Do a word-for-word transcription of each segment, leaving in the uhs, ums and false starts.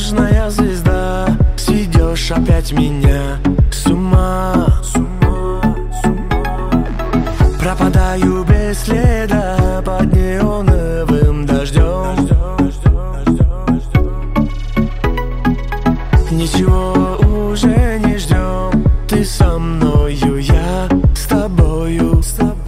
нежная звезда, сведешь опять меня с ума. Пропадаю без следа под неоновым дождем. Ничего уже не ждем, ты со мною, я с тобою.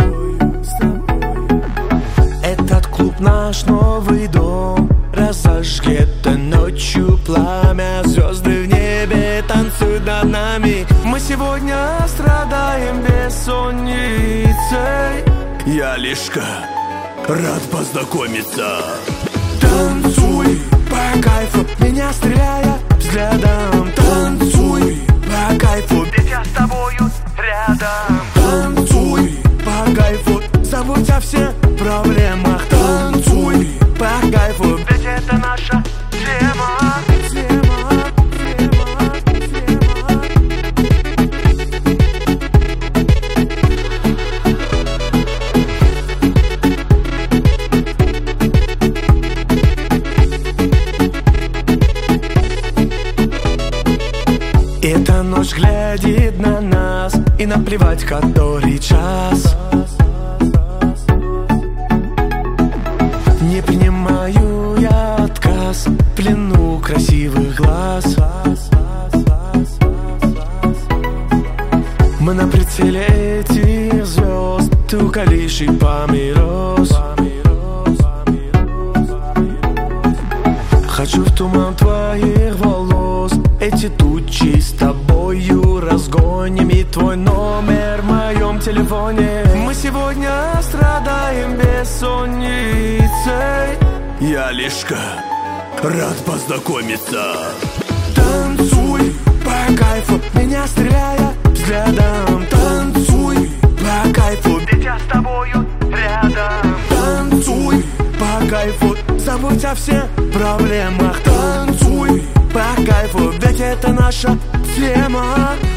Этот клуб наш новый дом, разожги это ночью пламя. Звезды в небе танцуют над нами. Мы сегодня страдаем бессонницей. Я лишка, рад познакомиться. Танцуй по кайфу, меня стреляя взглядом. Танцуй по кайфу, ведь я с тобою рядом. Танцуй по кайфу, забудь о всех проблемах. Танцуй по кайфу, ведь это наша тема. Эта ночь глядит на нас, и наплевать, который час. Не принимаю я отказ в плену красивых глаз. Мы на прицеле этих звезд, ты укалишь и помирос. Хочу в туман твоих волос, эти тучи с тобою разгоним. И твой номер в моем телефоне. Мы сегодня страдаем бессонницей. Я лишка, рад познакомиться. Танцуй по кайфу, меня стреляя взглядом. Танцуй по кайфу, ведь я с тобою рядом. Танцуй по кайфу, забудь о всех проблемах. Танцуй по кайфу, ведь это наша тема.